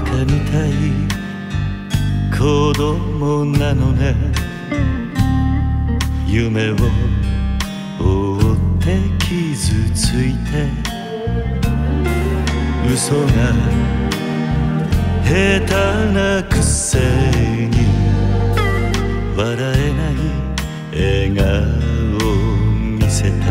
カみたい子供なのね。夢を追って傷ついて嘘が下手なくせに笑えない笑顔を見せた。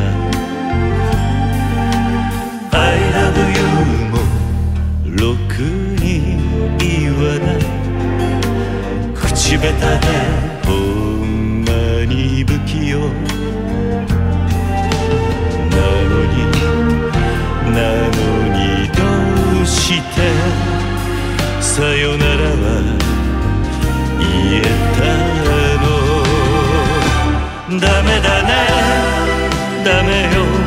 I love you もろくに言わない。口下手でほんまに不器用なのにどうしてさよならは言えたの。ダメだねダメよ